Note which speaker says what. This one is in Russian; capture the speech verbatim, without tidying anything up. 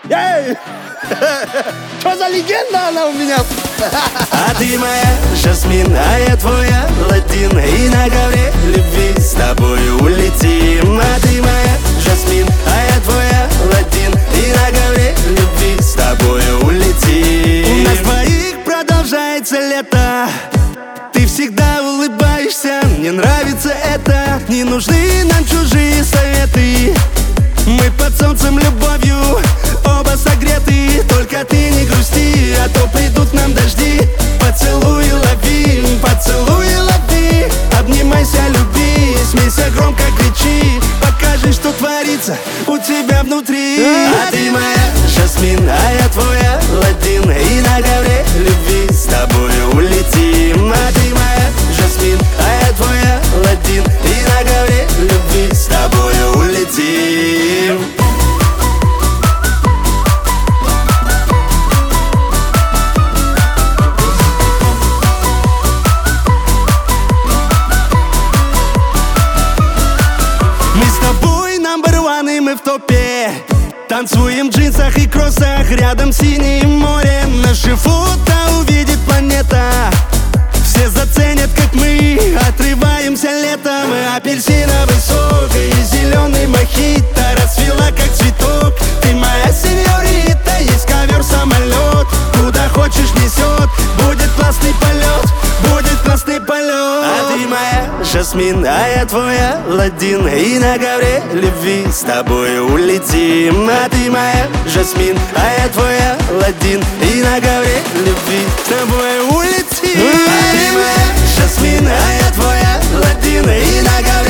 Speaker 1: Эй! Что за легенда она у меня?
Speaker 2: А ты моя Жасмин, а я твоя Аладдин. И на ковре любви с тобою улетим. А ты моя Жасмин, а я твоя Аладдин. И на ковре любви с тобою улетим. У нас двоих продолжается лето. Ты всегда улыбаешься, мне нравится это. Не нужны нам чужие советы. Мы под солнцем любовью оба согреты. Только ты не грусти, а то придут нам дожди. Поцелуй лови, поцелуй лови. Обнимайся, люби, смейся, громко кричи. Покажи, что творится у тебя внутри. А ты моя Жасмин, а я твоя Аладдин. И на ковре любви с тобою улетим. А ты моя Жасмин, а я твоя Аладдин. И на ковре любви с тобою улетим. Мы с тобой number one, и мы в топе. Танцуем в джинсах и кроссах, рядом синее море. Наши фото увидит планета. Все заценят, как мы отрываемся летом. Апельсиновый сок и зеленый мохито расцвела, как цветок. Ты моя сеньорита, есть ковер-самолет. Куда хочешь несет, будет классный полет, будет классный полет. А ты моя Жасмин, а я твоя Аладдин. И на ковре любви с тобой улетим. А ты моя Жасмин, а я твоя Аладдин. И на ковре любви с тобой улетим. А ты моя Жасмин, а я твоя Аладдин. И на ковре